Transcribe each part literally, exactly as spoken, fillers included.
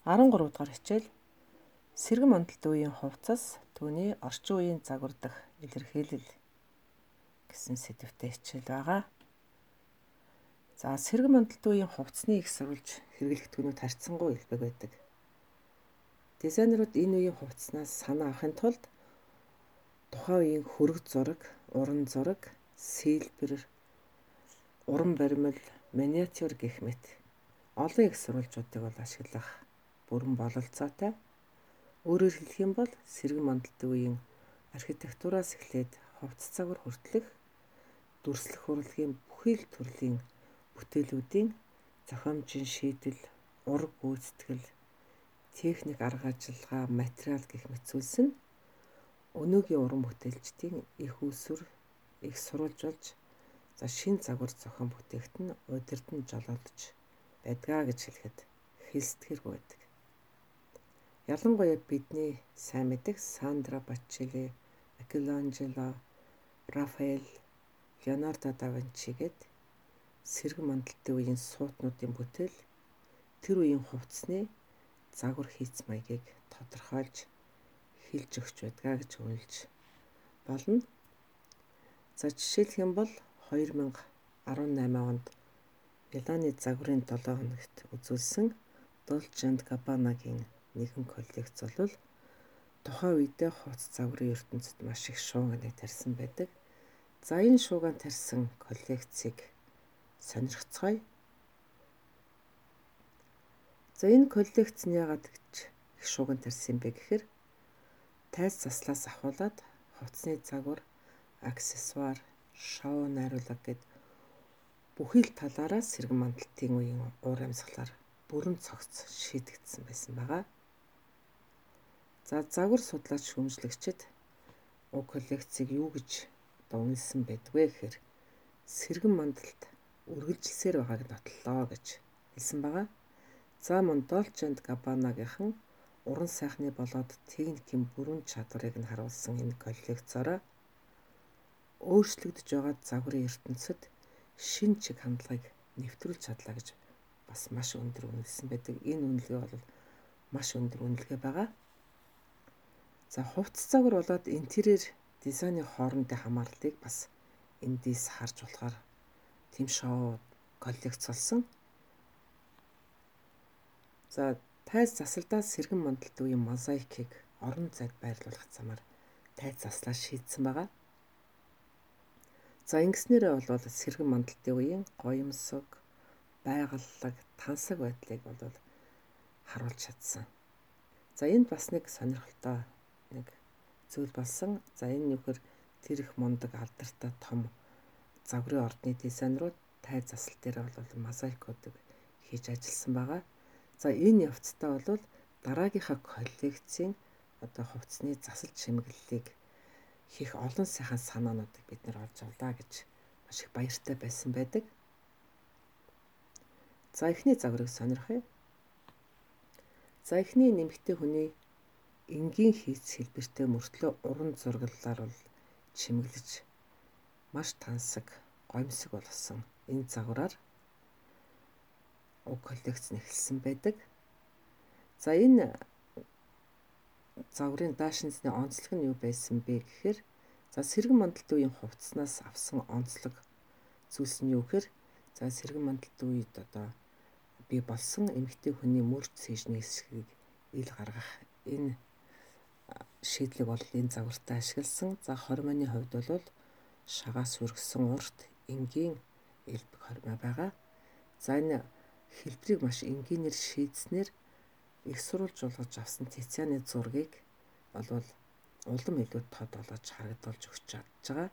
арван гурав дахь хичээл сэргэн мандалт үеийн хувцас түүний орчин үеийн загвар дах илэрхийлэл гэсэн сэдвтэй хичээл байгаа. За сэргэн мандалт үеийн хувцсны их сурвалж хэрэглэгдэхүүнүүд харьцангуй илбэг байдаг. Дизайнерууд энэ үеийн хувцснаас санаа авахын тулд тухайн үеийн хөрөг зураг, уран зураг, сэлбэр, уран баримл, миниатюр гэх мэт олон их сурвалжуудыг бол ашиглах бүрэн бололцоотой. Өөрөөр хэлэх юм бол сэргэн мандалтын үеийн архитектураас эхлээд хувцас загвар хүртэлх дүрслэх урлагийн бүхий л төрлийн бүтээлүүдийн зохиомжийн шийдэл, ураг гүйцэтгэл, техник арга ажиллагаа, материал гэх мэт зүйлс нь өнөөгийн уран бүтээлчдийн их үүсвэр, их сурвалж болж за шин загвар зохион бүтээгт нь удирдан жолоодож байдгаа гэж хэлэхэд хэлсдгэргүй байдаг. Ялангуяа бидний сайн мэдэх Сандра Бочелли, Микеланжело, Рафаэль, Леонардо да Винчи гээд сэргэн мандалтын үеийн суутнуудын бүтээл тэр үеийн хувцсны загвар хийц маягийг тодорхойлж хэлж өгч байдгаа гэж үнэлж болно. За жишээлх юм бол хоёр мянга арван намын онд Миланы загварын долоо хоногт үзүүлсэн Dolce энд Gabbana-гийн нэгэн коллекц бол тухайн үедээ хувцас загварын ертөнцид маш их шуугианыг тарьсан байдаг. За энэ шуугиан тарьсан коллекцийг сонирхцгаая. За энэ коллекц нь яагаад гэж их шуугиан тарьсан бэ гэхээр тайз заслаас ахуулаад хувцсны загвар, аксессуар, шоу найруулга гэд бүхий л талаараа сэргэн мандалтын үеийн уур амьсгалаар бүрэн цогц шийдэгдсэн байсан байгаа. За загвар судлаач шүүмжлэгчид уг коллекцийг юу гэж үнэлсэн байдгүй гэхээр сэргэн мандалт үргэлжилсээр байгааг нотлоо гэж хэлсэн байгаа. За мөн Dolce энд Gabbana-гийнхан уран сайхны болоод техникийн бүрэн чадварыг нь харуулсан энэ коллекцоороо өөрчлөгдөж байгаа загварын ертөнцид шин чиг хандлагыг нэвтрүүлж чадлаа гэж бас маш өндөр үнэлсэн байдаг. Энэ үнэлгээ бол маш өндөр үнэлгээ байгаа. За хувцас загвар болоод интерьер дизайны хоорондын хамаарлыг бас эндээс харж болохоор тийм шоу коллекц болсон. За тайз засалдаа сэргэн мандалтын үеийн мозаикийг орон зайд байрлуулах замаар тайз заслаа шийдсэн байгаа. За ингэснээрээ бол сэргэн мандалтын үеийн гоёмсог, байгальлаг, тансаг байдлыг бол харуулж чадсан. За энд бас нэг сонирхолтой нэг зүйл болсон. За энэ нөхөр тэр их мундаг алдартай том загварын ордны дизайнерууд тайз засал дээр бол мозаикуудыг хийж ажилласан байгаа. За энэ явцтай бол дараагийнхаа коллекцийн одоо хувцсны засал чимэглэлийг хийх олон сайхан санаануудыг бид нэр олж авлаа гэж маш их баяртай байсан байдаг. За эхний загварыг сонирхъя. За эхний нэмэгтэй хүний энгийн хийц хэлбэртэй мөртлөө уран зураглалаар бол чимэглэж маш тансаг, гомьсог болсон энэ загвараар уг коллекц нь эхэлсэн байдаг. За энэ загварын даашинзны онцлог нь юу байсан бэ гэхээр за сэргэн мандалтын үеийн хувцснаас авсан онцлог зүйлс нь юу гэхээр за сэргэн мандалтын үед одоо бий болсон эмэгтэй хүний мөрч цээжний хэсгийг ил гаргах энэ шийдлэг бол энэ загвартай ашигласан. За хормойны хувьд бол шагаас хүргэсэн урт энгийн элбэг хормой байгаа. За энэ хэлбэрийг маш энгийнээр шийдснээр их сурвалж болгож авсан Тицианы зургийг бол улам илүү тод болгож харагдуулж өгч чадж байгаа.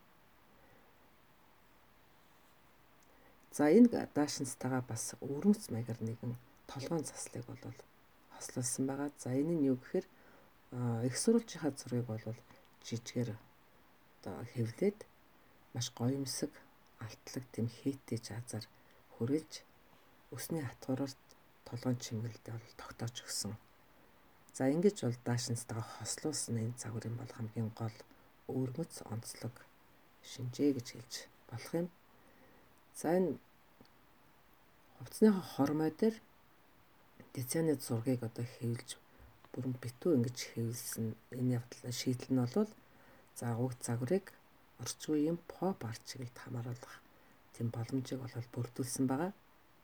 За энэ даашинзтайгаа бас өрмөц маягаар нэгэн толгойн заслыг бол хослуулсан байгаа. За энэ нь юу гэхээр их сурвалжийнхаа зургийг бол жижигээр одоо хэвлээд маш гоёмсог, алтлаг тэм хээтэй жазаар хүрэлж өсний хатгуураар толгойн чимэглэлдээ бол тогтоож өгсөн. За ингэж бол даашинзтайгаа хослуулсан энэ загварын бол хамгийн гол өрмөц онцлог шинжээ гэж хэлж болох юм. За энэ хувцсны хормой дээр Дизайны зургийг одоо хэвлэж бүрэн битүү ингэж хэвлсэн энэ явдал шийдэл нь бол за уг загварыг орчин үеийн pop арт чиглэлд хамааруулах тийм боломжийг бол бүрдүүлсэн байгаа.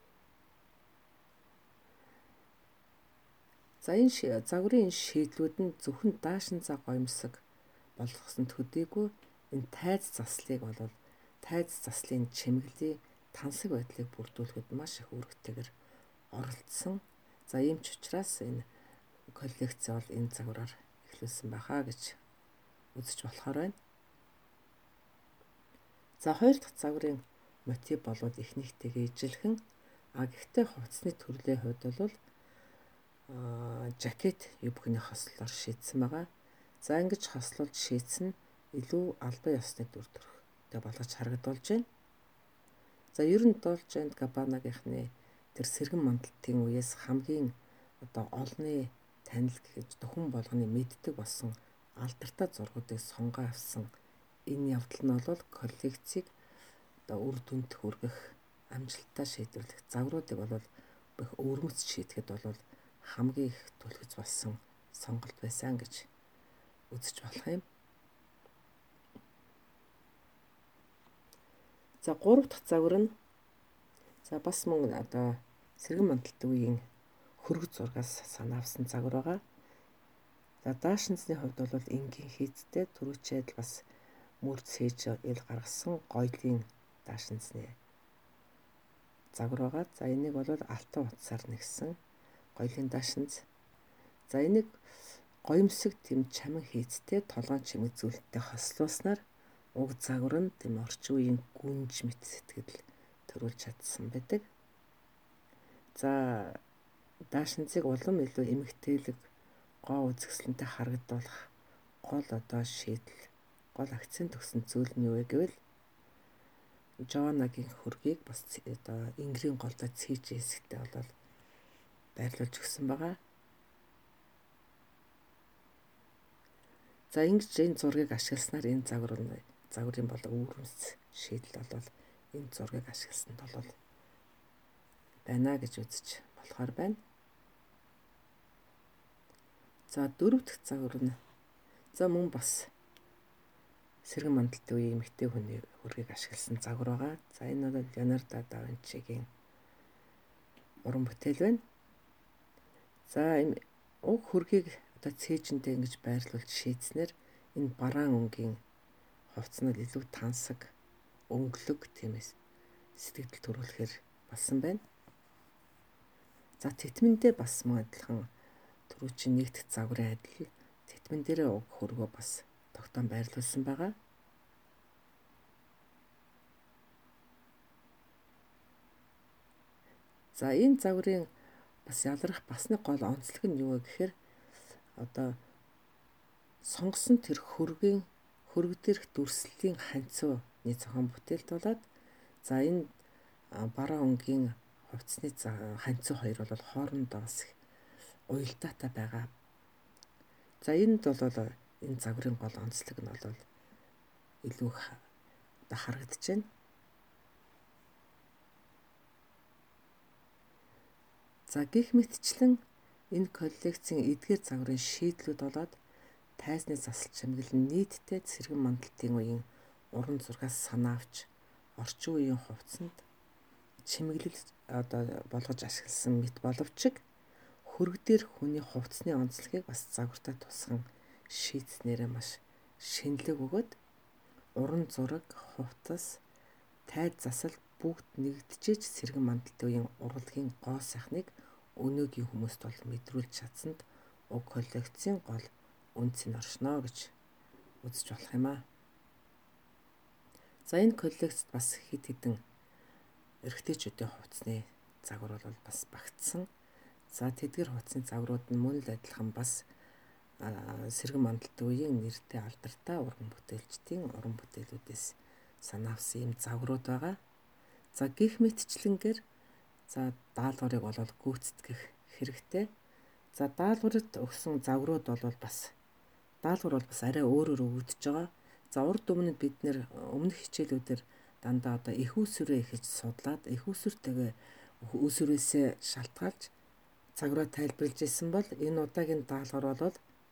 За энэ загварын шийдлүүд нь зөвхөн даашин цаг гоёмсог болгосонд төдийгүй энэ тайз заслыг бол тайз заслын чимэглэлийн тансаг байдлыг бүрдүүлэхэд маш их үүрэгтэйгээр оролцсон. За ийм ч учраас энэ коллекц бол энэ загвараар эхлүүлсэн байхаа гэж үзэж болохоор байна. За хоёр дахь загварын мотив болоод эхнийхтэйгээ ижилхэн а гэхдээ хувцсны төрлийн хувьд бол жакет юбкны хослолоор шийдсэн байгаа. За ингэж хослуулж шийдсэн нь илүү албан ёсны дүр төрхтэй болгож харагдуулж байна. За ер нь Dolce энд Gabbana-гийнхны тэр сэргэн мандалтын үеэс хамгийн одоо олонний танил гэж дөхөн болгоны мэддэг болсон алдартай зургуудыг сонгоо авсан энэ явдал нь бол коллекцийг одоо үр дүнд хүргэх амжилттай шийдвэрлэх загваруудыг бол бүх өвөрмөц шийдэхэд бол хамгийн их түлхэж болсон сонголт байсан гэж үзэж болох юм. За гурав дахь загвар нь за бас мөн одоо сэргэн мандалтын үеийн хөргөц зургаас санаа авсан загвар байгаа. За даашинзны хувьд бол энгийн хийцтэй түрүүчээд бас мөр цээж ил гаргасан гоёлын даашинзны загвар байгаа. За энийг бол алтан утсаар нэгсэн гоёлын даашинз. За энийг гоёмсог тэм чамин хийцтэй толгойн чимэг зүйлтэй хослуулснаар уг загвар нь тэм орчин үеийн гүнж мэт сэтгэл төрүүлж чадсан байдаг. За даашинзыг улам илүү эмгтээлэг гоо үзэсгэлэнтэй харагдуулах гол одоо шийдэл гол акцент өгсөн зүйл нь юу вэ гэвэл Joanna-гийн хөргийг бас одоо ингрийн голдоо цээж хэсэгтээ бол байрлуулж өгсөн байгаа. За ингэж энэ зургийг ашигласнаар энэ загвар нь загварын болоо өвөрмөц шийдэл бол энэ зургийг ашигласанд бол байна гэж үзэж болохоор байна. За дөрөв дэх загвар нь за мөн бас сэргэн мандалтын үеийн эмэгтэй хүний хөргийг ашигласан загвар байгаа. За энэ бол Leonardo da Vinci-гийн уран бүтээл байна. За уг хөргийг одоо цээжиндээ ингэж байрлуулж шийдснээр энэ бараан өнгийн хувцас нь илүү тансаг, өнгөлөг тиймээс сэтгэл төрүүлэхээр болсон байна. За тэтмэндээ бас мөн адилхан түрүүчийн нэг дэх загварын адил тэтмэн дээрээ уг хөргөө бас тогтоон байрлуулсан байгаа. За энэ загварын бас ялрах бас нэг гол онцлог нь юу вэ гэхээр одоо сонгосон тэр хөргийн хөрг дээрх дүрслэлийн ханцууны зохион бүтээлт болоод за энэ бараа өнгийн хувцсны ханцуу хоёр бол хоорондоо бас уялдаатай байгаа. За энд бол энэ загварын гол онцлог нь бол илүү одоо харагдаж байна. За гэх мэтчлэн энэ коллекцийн эдгээр загварын шийдлүүд болоод тайзны засал чимэглэл нийтдээ сэргэн мандалтын үеийн уран зургаас санаа авч орчин үеийн хувцсанд чимэглэл одоо болгож ашигласан мэт боловч хөрг дээр хүний хувцсны онцлогийг бас загвартай тусган шийдснээрээ маш шинэлэг өгөөд уран зураг, хувцас, тайз засал бүгд нэгдэжиж сэргэн мандалтын үеийн урлагийн гоо сайхныг өнөөгийн хүмүүст бол мэдрүүлж чадсанд уг коллекцийн гол үнц нь оршно гэж үзэж болох юм аа. За энэ коллекцт бас хэд хэдэн эрэгтэйчүүдийн хувцсны загвар бол бас багтсан. За тэдгээр хувцсны загварууд нь мөн л адилхан бас сэргэн мандалтын үеийн нэртэй алдартай уран бүтээлчдийн уран бүтээлүүдээс санаа авсан юм загварууд байгаа. За гих мэтчлэнгээр за даалгаврыг бол гүйцэтгэх хэрэгтэй. За даалгаврт өгсөн загварууд бол бас даалгавар бол бас арай өөрөөр өгөгдөж байгаа. За урд өмнөд бид нэр өмнөх хичээлүүдээр дандаа одоо их усүрээ ихэж судлаад их усүртэйгээ усүрээсээ шалтгаалж загвараа тайлбарлаж ирсэн бол энэ удаагийн даалгавар бол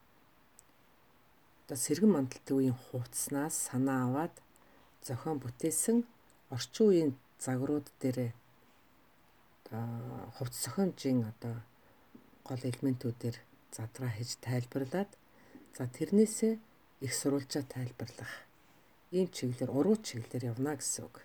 одоо сэргэн мандалтын үеийн хувцснаас санаа аваад зохион бүтээсэн орчин үеийн загварууд дээр одоо хувцс зохиомжийн одоо гол элементүүдээр задраа хийж тайлбарлаад за тэрнээсээ их сурвалжаа тайлбарлах ийм чиглэлээр уруу чиглэлээр явна гэсэн үг.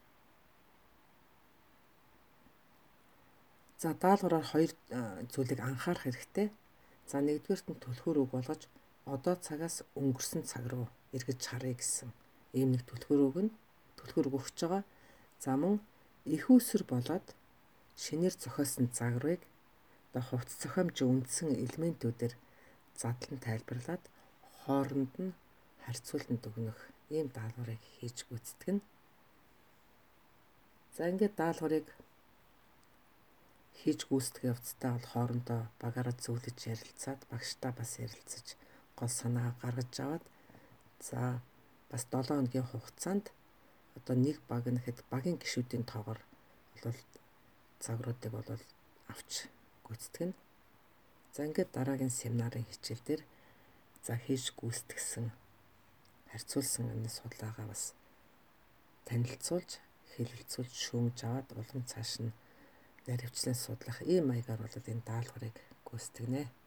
За даалгавраар хоёр зүйлийг анхаарах хэрэгтэй. За нэгдүгээрт нь түлхүүр үг болгож одоо цагаас өнгөрсөн цаг руу эргэж харъя гэсэн ийм нэг түлхүүр үг нь түлхүүр үг өгч байгаа. За мөн их үүсвэр болоод шинээр зохиосон загварыг одоо хувцс зохиомжийн үндсэн элементүүдээр задлан тайлбарлаад хооронд нь харьцууланд өгнөх ийм даалгаврыг хийж гүйцэтгэнэ. За ингээд даалгаврыг хийж гүйцэтгэх явцдаа бол хоорондоо багаараа зөвлөж ярилцаад багштай бас ярилцаж гол санаа гаргаж аваад за бас долоон хоногийн хугацаанд одоо нэг баг нэхэд багийн гишүүдийн тоогоор бол загваруудыг бол авч гүйцэтгэнэ. За ингээд дараагийн семинарын хичээл дээр за хийж гүйцэтгсэн харьцуулсан энэ судалгаагаа бас танилцуулж хэлэлцүүлж шүүмж аваад улам цааш нь наривчлан судлах ийм маягаар бол энэ даалгаврыг гүйцэтгэнэ.